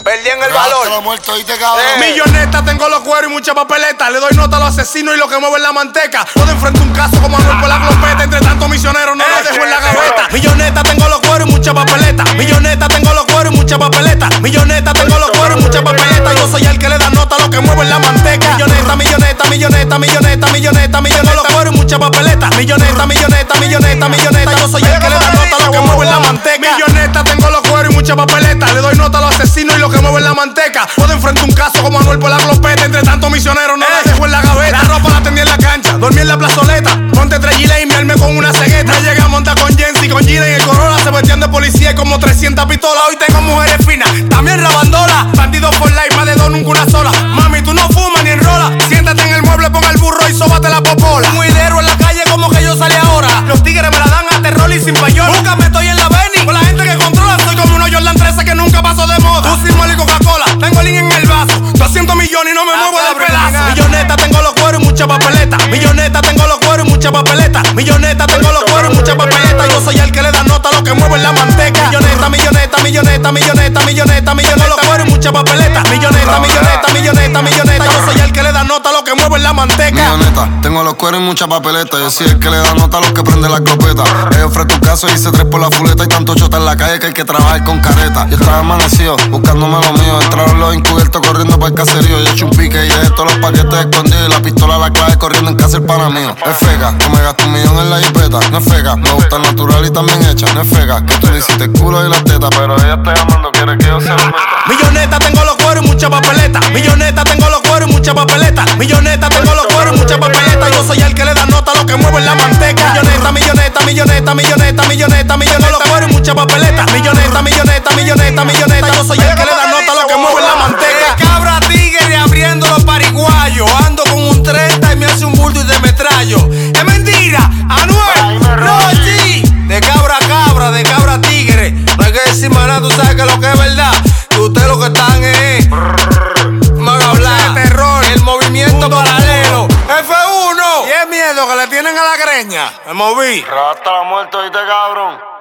Perdí en el valor. Milloneta, tengo los cueros y mucha papeleta. Le doy nota a los asesinos y lo que mueven la manteca. Puedo enfrentar un caso como Manuel por la glopeta. Entre tantos misioneros no lo dejo en la gaveta. Milloneta, tengo los cueros y mucha papeleta. Milloneta, tengo los cueros y mucha papeleta. Milloneta, tengo los cueros y mucha papeleta. Yo soy el que le da nota a lo que mueven la manteca. Milloneta, milloneta, milloneta, milloneta, milloneta, milloneta. Los cueros y mucha papeleta. Milloneta, milloneta, milloneta, milloneta. Yo soy el que le da nota a lo que mueven la manteca. Milloneta, tengo los cueros y mucha papeleta. Le doy nota a los asesinos y lo que mueven la manteca. Puedo enfrentar un caso como Manuel por la glopeta. Entre tantos misioneros no la dejo en la gaveta. La ropa la tendí en la cancha, dormí en la plazoleta. Monte 3 Gila y me armé con una cegueta. Me llegué a montar con Jensi, con Gina y el Corolla. Se vestían de policía y como 300 pistolas. Hoy tengo mujeres finas, también rabandola. Bandidos por life, más de dos, nunca una sola. Mami, tú no fumas ni enrola. Siéntate en el mueble, ponga el burro y sóbate la popola. Un huidero en la calle como que yo salí ahora. Los tigres me la dan a terror y sin payola. Nunca me estoy en la Beni, con la gente que controla. Soy como uno Jordan 13 que nunca pasó de moda. Tú sin y Coca-Cola, tengo el en el vaso. 200 millones y no me muevo del pedazo. Milloneta, tengo los cueros y mucha papeleta. Milloneta, tengo los cueros y mucha papeleta. Milloneta, tengo los cueros y mucha papeleta. Yo soy el que le da nota a lo que mueve la manteca. Milloneta, milloneta, milloneta, milloneta, milloneta, milloneta. Los cueros y mucha papeleta. Milloneta, milloneta, milloneta, milloneta. Yo soy el que le da nota a lo que mueve la manteca. Milloneta, tengo los cueros y mucha papeleta. Yo soy el que le da nota a los que prende la glopeta. Ellos ofrezco tu caso y hice 3 por la fuleta. Y tanto chota en la calle que hay que trabajar con careta. Yo estaba amanecido, buscándome lo mío. Entraron los encubiertos corriendo para el caserío. Yo eché un pique y dejé todos los paquetes escondidos. Y la pistola a la clave corriendo en casa el pana mío. Es fega, que me gasto 1 millón en la jipeta. No es fega, me gusta natural y también hecha. No es fega, que tú le hiciste el culo y la teta. Pero ella está llamando, quiere que yo se lo meta. Milloneta, tengo los cueros y mucha papeleta. Milloneta, tengo los cueros y mucha papeleta. Milloneta, tengo los cueros y mucha papeleta. Yo soy el que le da nota a lo que mueve la manteca. Milloneta, milloneta, milloneta, milloneta, milloneta, milloneta. Los cueros y mucha papeleta. Milloneta, milloneta, milloneta, milloneta. Yo soy el que le da nota a lo que mueve la manteca. Cabra tigre abriendo los pariguayos. Ando con un 30 y me hace un bulto y de metrallo. Es mentira, Anuel, no sí. De cabra a cabra, de cabra a tigre. No hay que decir más nada, tú sabes que lo que es verdad. Que ustedes lo que están es van a hablar de terror, el movimiento paralelo. F1 y es miedo que le tienen a la greña. Me moví. Hasta la muerte, ¿viste, cabrón?